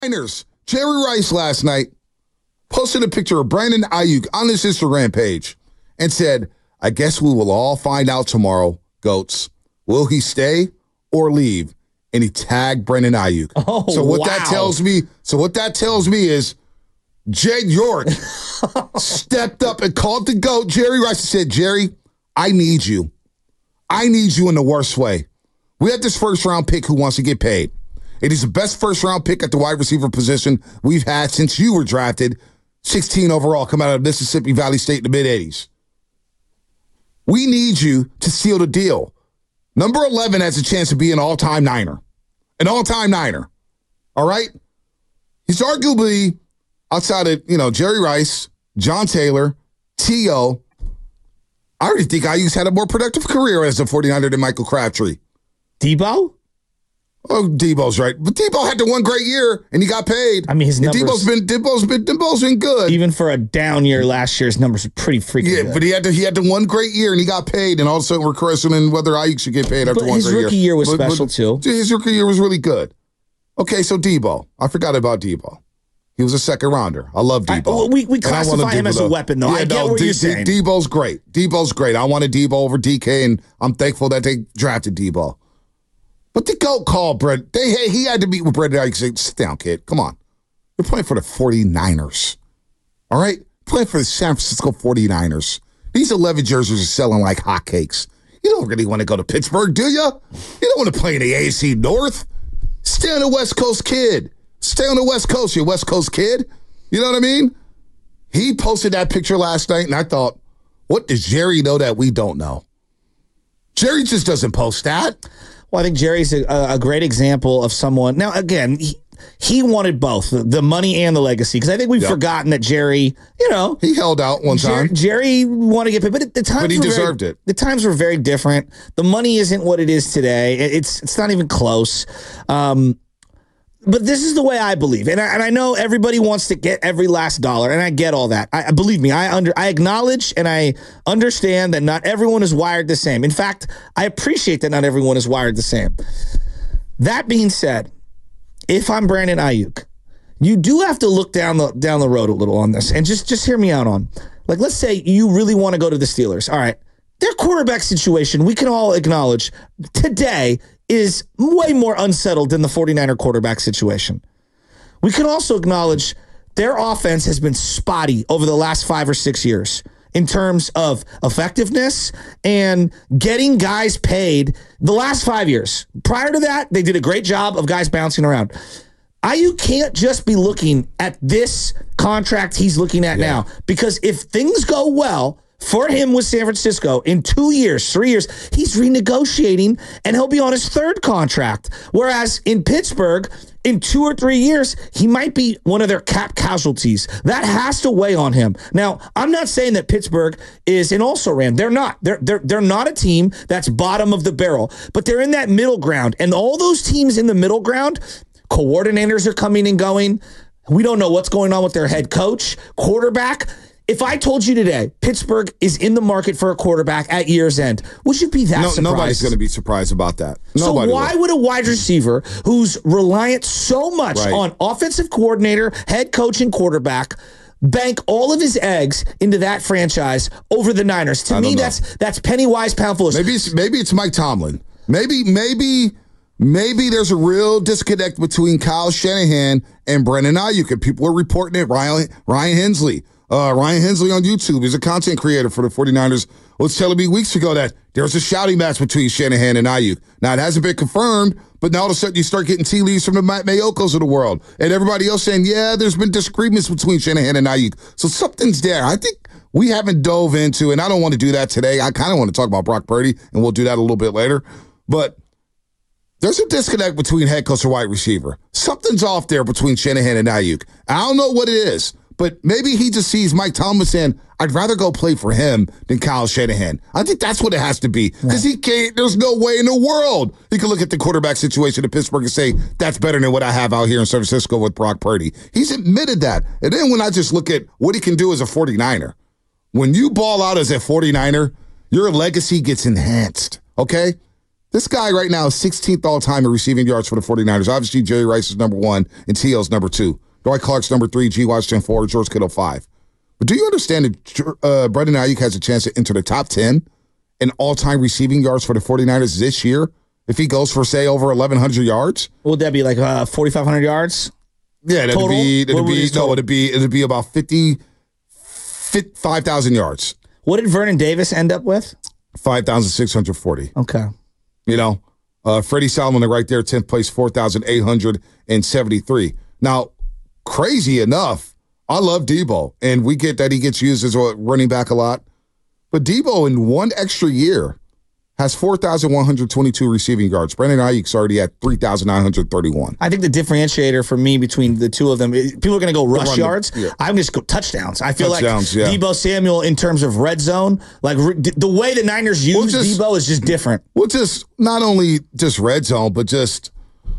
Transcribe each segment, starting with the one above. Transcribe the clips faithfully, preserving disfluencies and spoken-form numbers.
Niners, Jerry Rice last night posted a picture of Brandon Ayuk on his Instagram page and said, I guess we will all find out tomorrow, goats. Will he stay or leave? And he tagged Brandon Ayuk. Oh, so what wow. that tells me, so what that tells me is Jed York stepped up and called the GOAT, Jerry Rice, and said, Jerry, I need you. I need you in the worst way. We have this first-round pick who wants to get paid. It is the best first-round pick at the wide receiver position we've had since you were drafted, sixteen overall, come out of Mississippi Valley State in the mid-eighties. We need you to seal the deal. Number eleven has a chance to be an all-time Niner. An all-time Niner. All right? He's arguably, outside of, you know, Jerry Rice, John Taylor, T O, I already think Ayuk's had a more productive career as a forty-niner than Michael Crabtree. Debo? Oh, Debo's right. But Debo had the one great year, and he got paid. I mean, his and numbers... Debo's been, Debo's been, Debo's been good. Even for a down year last year, his numbers are pretty freaking Yeah, good. but he had, to, he had the one great year, and he got paid, and all of a sudden we're questioning whether Ayuk should get paid after but one his great year. rookie year was but, special, but, too. His rookie year was really good. Okay, so Debo. I forgot about Debo. He was a second rounder. I love Debo. I, we we And I classify wanted him Debo as to- a weapon, though. Yeah, I get no, what D- you're D- saying. Debo's great. Debo's great. I wanted Debo over D K, and I'm thankful that they drafted Debo. But the GOAT called Brett. They, hey, he had to meet with Brett. I said, sit down, kid. Come on. You're playing for the forty-niners. All right? Playing for the San Francisco forty-niners. These eleven jerseys are selling like hotcakes. You don't really want to go to Pittsburgh, do you? You don't want to play in the A F C North. Stay on the West Coast, kid. Stay on the West Coast, you West Coast kid. You know what I mean? He posted that picture last night, and I thought, what does Jerry know that we don't know? Jerry just doesn't post that. Well, I think Jerry's a, a great example of someone. Now, again, he, he wanted both, the, the money and the legacy, because I think we've Yep. forgotten that Jerry, you know. He held out one Jer- time. Jerry wanted to get paid, but the times But he were deserved very, it. The times were very different. The money isn't what it is today. It- It's it's not even close. Um, but this is the way I believe, and I, and I know everybody wants to get every last dollar, and I get all that. I believe me, I under I acknowledge and I understand that not everyone is wired the same. In fact, I appreciate that not everyone is wired the same. That being said, if I'm Brandon Ayuk, you do have to look down the down the road a little on this, and just just hear me out on. Like, let's say you really want to go to the Steelers. All right, their quarterback situation, we can all acknowledge today, is way more unsettled than the forty-niner quarterback situation. We can also acknowledge their offense has been spotty over the last five or six years in terms of effectiveness and getting guys paid the last five years. Prior to that, they did a great job of guys bouncing around. Ayuk can't just be looking at this contract he's looking at Yeah. now, because if things go well for him with San Francisco in two years, three years, he's renegotiating and he'll be on his third contract. Whereas in Pittsburgh, in two or three years, he might be one of their cap casualties. That has to weigh on him. Now, I'm not saying that Pittsburgh is an also-ran. They're not. They're, they're, they're not a team that's bottom of the barrel, but they're in that middle ground. And all those teams in the middle ground, coordinators are coming and going. We don't know what's going on with their head coach, quarterback. If I told you today Pittsburgh is in the market for a quarterback at year's end, would you be that No, surprised? nobody's going to be surprised about that. Nobody so why will. would a wide receiver who's reliant so much Right. on offensive coordinator, head coach, and quarterback bank all of his eggs into that franchise over the Niners? To I me, don't know. that's that's penny wise, pound foolish. Maybe it's, maybe it's Mike Tomlin. Maybe maybe maybe there's a real disconnect between Kyle Shanahan and Brandon Ayuk, and people are reporting it. Ryan Ryan Hensley. Uh, Ryan Hensley on YouTube is a content creator for the forty-niners. Was telling me weeks ago that there's a shouting match between Shanahan and Ayuk. Now, it hasn't been confirmed, but now all of a sudden you start getting tea leaves from the Matt Mayokos of the world. And everybody else saying, yeah, there's been disagreements between Shanahan and Ayuk. So something's there. I think we haven't dove into, and I don't want to do that today. I kind of want to talk about Brock Purdy, and we'll do that a little bit later. But there's a disconnect between head coach and wide receiver. Something's off there between Shanahan and Ayuk. I don't know what it is. But maybe he just sees Mike Tomlin saying, I'd rather go play for him than Kyle Shanahan. I think that's what it has to be. Because he can't, there's no way in the world he can look at the quarterback situation in Pittsburgh and say, that's better than what I have out here in San Francisco with Brock Purdy. He's admitted that. And then when I just look at what he can do as a forty-niner, when you ball out as a forty-niner, your legacy gets enhanced, okay? This guy right now is sixteenth all-time in receiving yards for the 49ers. Obviously, Jerry Rice is number one, and T O's number two. Dwight Clark's number three, G. Washington four, George Kittle five. But do you understand that uh, Brandon Ayuk has a chance to enter the top ten in all-time receiving yards for the 49ers this year if he goes for, say, over eleven hundred yards? Would that be like uh, forty-five hundred yards? Yeah, that'd total? be, that'd What would be his no, total? it'd be, it'd be about fifty, five thousand yards. What did Vernon Davis end up with? five thousand six hundred forty. Okay. You know, uh, Freddie Solomon right there, tenth place, four thousand eight hundred seventy-three. Now, crazy enough, I love Debo, and we get that he gets used as a running back a lot. But Debo, in one extra year, has four thousand one hundred twenty-two receiving yards. Brandon Ayuk's already at three thousand nine hundred thirty-one. I think the differentiator for me between the two of them, is- people are going to go rush run the- yards. yeah. I'm just go touchdowns. I feel Touchdowns, like yeah. Debo Samuel in terms of red zone, like re- the way the Niners use Well, just- Debo is just different. Well, just not only just red zone, but just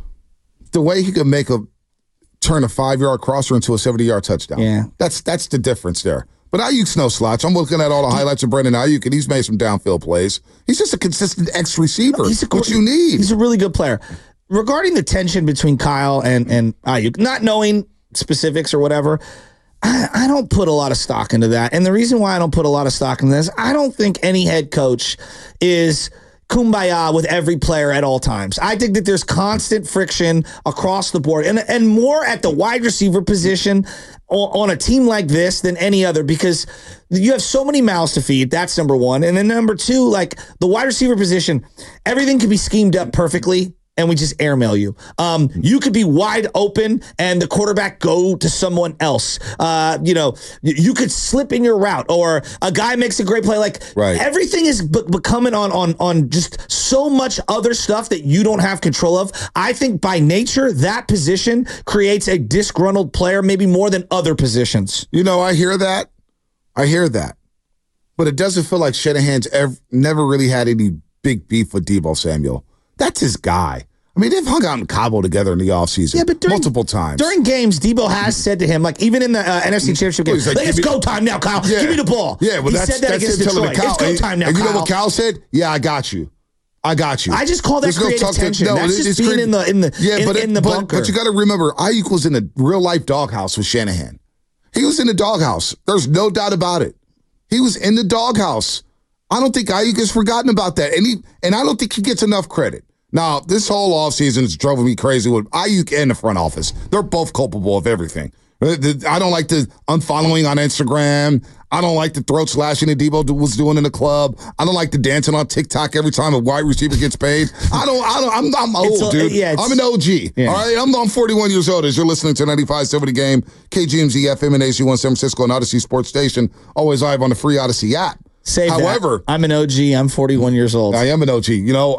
the way he could make a turn a five-yard crosser into a seventy-yard touchdown. Yeah. That's that's the difference there. But Ayuk's no slouch. I'm looking at all the highlights of Brandon Ayuk, and he's made some downfield plays. He's just a consistent X receiver, He's a which great- you need. He's a really good player. Regarding the tension between Kyle and and Ayuk, not knowing specifics or whatever, I, I don't put a lot of stock into that. And the reason why I don't put a lot of stock into this, I don't think any head coach is kumbaya with every player at all times. I think that there's constant friction across the board, and and more at the wide receiver position on, on a team like this than any other, because you have so many mouths to feed. That's number one. And then number two, like the wide receiver position, everything can be schemed up perfectly, and we just airmail you. Um, you could be wide open and the quarterback go to someone else. Uh, you know, y- you could slip in your route, or a guy makes a great play. Like Right. everything is be- becoming on on on just so much other stuff that you don't have control of. I think by nature that position creates a disgruntled player, maybe more than other positions. You know, I hear that. I hear that. But it doesn't feel like Shanahan's ever, never really had any big beef with Debo Samuel. That's his guy. I mean, they've hung out in Cabo together in the offseason Yeah, but during, multiple times. During games, Debo has said to him, like even in the uh, N F C Championship game, He's like, like, it's give me- go time now, Kyle. Yeah. Give me the ball. Yeah, well, he that's, said that that's against him telling Detroit. Cal. It's go time now, and you Kyle. know what Cal said? Yeah, I got you. I got you. I just call that There's no creative tuck to- tension. no, That's it- just it's being cre- in the in the yeah, in, but, in the but, bunker. but you got to remember, Ayuk was in a real life doghouse with Shanahan. He was in the doghouse. There's no doubt about it. He was in the doghouse. I don't think Ayuk has forgotten about that, and he and I don't think he gets enough credit. Now, this whole offseason is driving me crazy with Ayuk and the front office. They're both culpable of everything. I don't like the unfollowing on Instagram. I don't like the throat slashing that Debo was doing in the club. I don't like the dancing on TikTok every time a wide receiver gets paid. I don't. I don't. I'm, I'm old, It's a- dude. yeah, it's- I'm an O G. Yeah. All right. I'm, I'm forty-one years old. As you're listening to ninety-five point seven The Game, K G M Z F M and A C one San Francisco and Odyssey Sports Station, always live on the free Odyssey app. Save However, that. I'm an O G. I'm forty-one years old. I am an O G. You know.